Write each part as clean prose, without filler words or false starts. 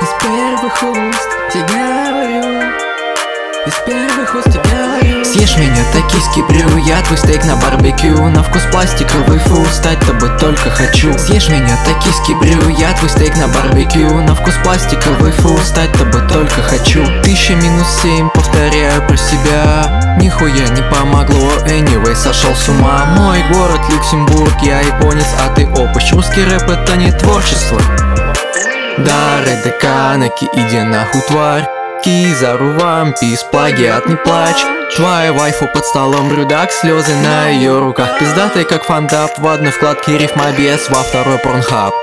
Из первых уст тебе говорю, из первых уст тебе говорю. Съешь меня, токийский брю, я твой стейк на барбекю. На вкус пластиковый, фу, стать тобой только хочу. Съешь меня, токийский брю, я твой стейк на барбекю. На вкус пластиковый, фу, стать тобой только хочу. 1000-7, повторяю про себя. Нихуя не помогло, anyway, сошел с ума. Мой город Люксембург, я японец, а ты опыч. Русский рэп это не творчество. Да, редеканаки, иди нахуй, тварь. Кизару, вампис, плагиат, не плачь. Твоя вайфу под столом, брюдак, слезы на ее руках. Пиздатый как фандап, в одной вкладке рифмобес, во второй порнхаб.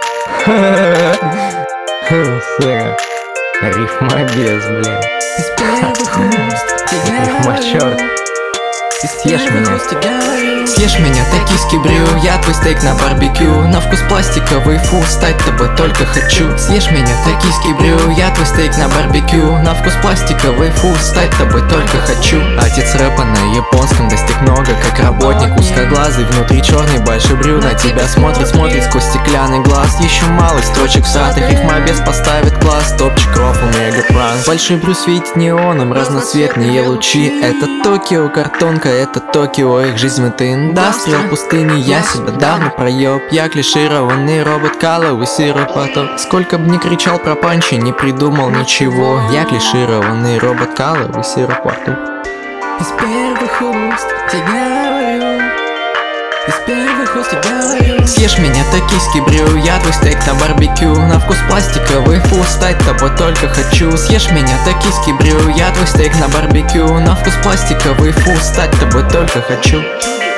Рифмобес, блин. Из первых уст тебе Рифмачёр. говорю, из Съешь меня. первых уст тебе говорю. Съешь меня, токийский брю, я твой стейк на барбекю. На вкус пластиковый, фу, стать тобой только хочу. Съешь меня, токийский брю, я твой стейк на барбекю. На вкус пластиковый, фу, стать тобой только хочу. Отец рэпа на японском достиг много, как работник. Узкоглазый, внутри черный, большой брю. На тебя смотрит сквозь стеклянный глаз. Еще мало строчек в сад, и рифмобес поставит класс. Топчик, рофл, мега пранк. Большой брю светит неоном, разноцветные лучи. Это Токио, картонка, это Токио. Их жизнь это индастриал пустыни. Я себя давно проеб. Я клишированный робот, каловый сиропоток. Сколько бы ни кричал про панчи, не придумал ничего. Я клишированный робот, каловый сиропоток. Из первых уст тебе говорю, из первых уст тебе говорю. Съешь меня, токийский брю, я твой стейк на барбекю. На вкус пластиковый, фу, стать тобой только хочу. Съешь меня, токийский брю, я твой стейк на барбекю. На вкус пластиковый, фу, стать тобой только хочу.